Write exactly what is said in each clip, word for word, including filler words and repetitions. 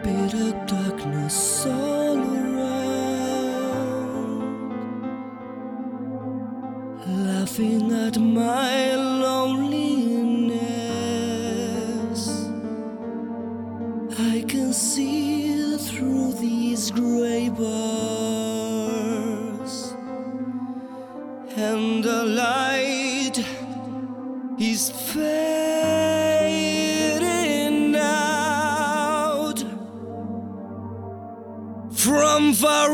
bit of darkness all around, laughing at my loneliness. I can see through these gray bars, and the light is fading out. From far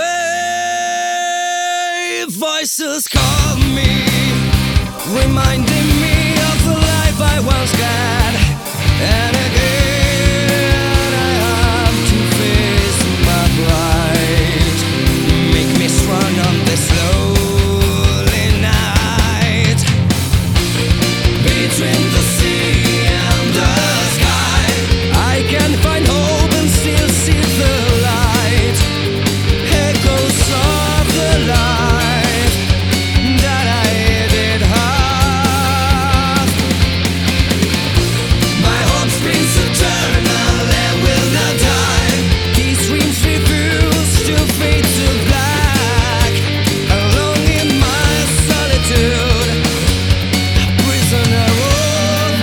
away, voices call me, reminding me of the life I once had. And again I have to face my plight, make me strong on this lonely night. Between the sea and the sky, I can find hope and still see the light. Echoes of the life that I did have. My hope springs eternal and will not die. These dreams refuse to fade to black. Alone in my solitude, a prisoner of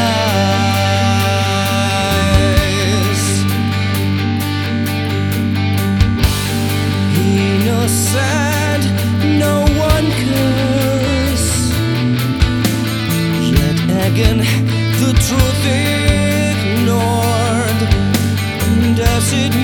lies. Innocent, no one cares. Yet again, the truth ignored. Does it